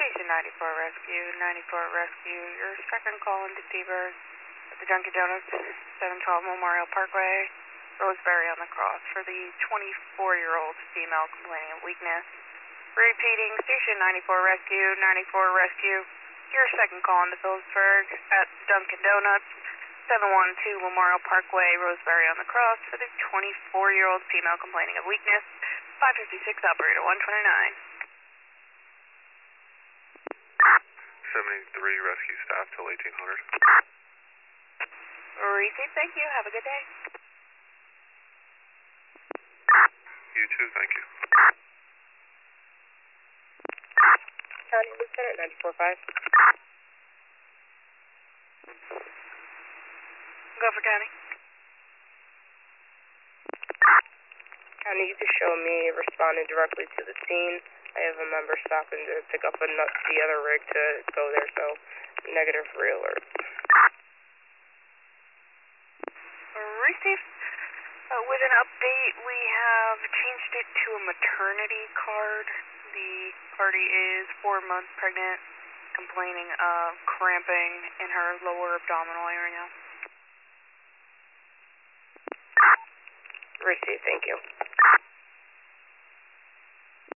Station 94 Rescue, 94 Rescue. Your second call into Seaburg at the Dunkin' Donuts, 712 Memorial Parkway, Roseberry on the Cross for the 24-year-old female complaining of weakness. Repeating, Station 94 Rescue, 94 Rescue. Your second call into Phillipsburg at Dunkin' Donuts, 712 Memorial Parkway, Roseberry on the Cross for the 24-year-old female complaining of weakness. 556, operator 129. 73 rescue staff till 1800. Receive, thank you. Have a good day. You too, thank you. County Lieutenant 94.5. Go for County. County, you can show me responding directly to the scene. I have a member stopping to pick up the other rig to go there, so negative re-alert. Receive. With an update, we have changed it to a maternity card. The party is 4 months pregnant, complaining of cramping in her lower abdominal area. Receive, thank you.